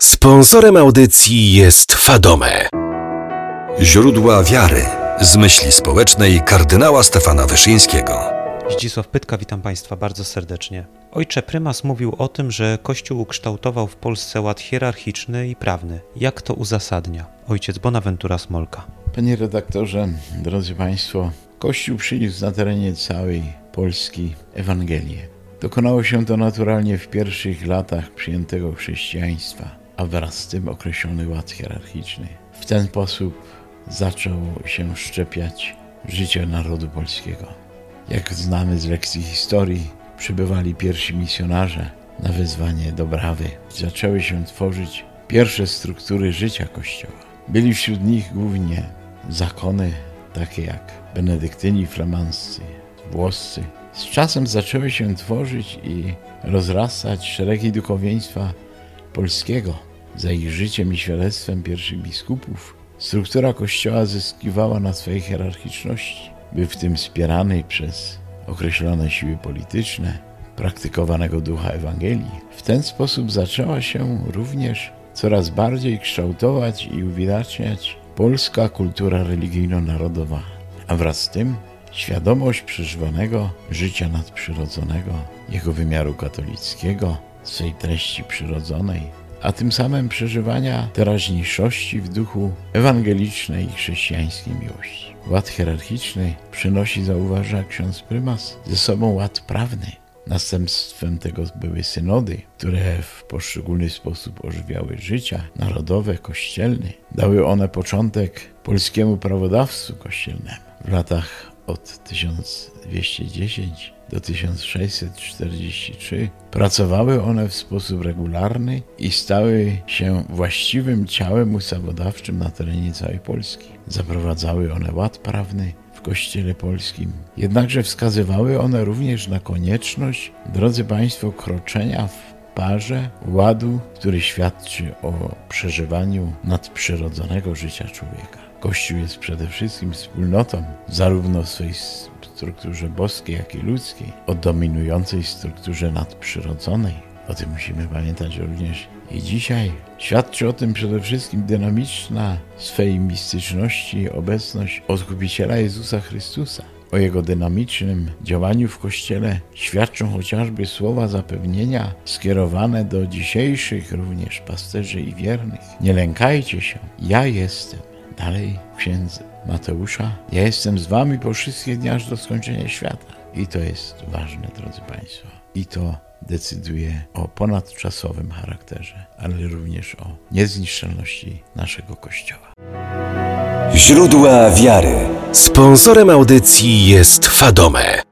Sponsorem audycji jest Fadome. Źródła wiary z myśli społecznej kardynała Stefana Wyszyńskiego. Zdzisław Pytka, witam Państwa bardzo serdecznie. Ojcze prymas mówił o tym, że Kościół ukształtował w Polsce ład hierarchiczny i prawny. Jak to uzasadnia? Ojciec Bonaventura Smolka. Panie redaktorze, drodzy Państwo, Kościół przyniósł na terenie całej Polski Ewangelię. Dokonało się to naturalnie w pierwszych latach przyjętego chrześcijaństwa, a wraz z tym określony ład hierarchiczny. W ten sposób zaczął się szczepiać życie narodu polskiego. Jak znamy z lekcji historii, przybywali pierwsi misjonarze na wezwanie do brawy. Zaczęły się tworzyć pierwsze struktury życia Kościoła. Byli wśród nich głównie zakony, takie jak benedyktyni flamanccy, włoscy. Z czasem zaczęły się tworzyć i rozrastać szeregi duchowieństwa polskiego. Za ich życiem i świadectwem pierwszych biskupów struktura Kościoła zyskiwała na swej hierarchiczności. Był w tym wspierany przez określone siły polityczne, praktykowanego ducha Ewangelii. W ten sposób zaczęła się również coraz bardziej kształtować i uwidaczniać polska kultura religijno-narodowa, a wraz z tym świadomość przeżywanego życia nadprzyrodzonego, jego wymiaru katolickiego, swej treści przyrodzonej, a tym samym przeżywania teraźniejszości w duchu ewangelicznej i chrześcijańskiej miłości. Ład hierarchiczny przynosi, zauważa ksiądz prymas, ze sobą ład prawny. Następstwem tego były synody, które w poszczególny sposób ożywiały życia narodowe, kościelne. Dały one początek polskiemu prawodawstwu kościelnemu. W latach od 1210 do 1643 pracowały one w sposób regularny i stały się właściwym ciałem ustawodawczym na terenie całej Polski. Zaprowadzały one ład prawny w Kościele polskim. Jednakże wskazywały one również na konieczność, drodzy Państwo, kroczenia w parze ładu, który świadczy o przeżywaniu nadprzyrodzonego życia człowieka. Kościół jest przede wszystkim wspólnotą, zarówno w swojej strukturze boskiej, jak i ludzkiej, o dominującej strukturze nadprzyrodzonej. O tym musimy pamiętać również i dzisiaj. Świadczy o tym przede wszystkim dynamiczna w swej mistyczności obecność Odkupiciela Jezusa Chrystusa. O Jego dynamicznym działaniu w Kościele świadczą chociażby słowa zapewnienia skierowane do dzisiejszych również pasterzy i wiernych. Nie lękajcie się, ja jestem. Dalej księdza Mateusza, ja jestem z wami po wszystkie dni aż do skończenia świata. I to jest ważne, drodzy Państwo. I to decyduje o ponadczasowym charakterze, ale również o niezniszczalności naszego Kościoła. Źródła wiary. Sponsorem audycji jest Fadome.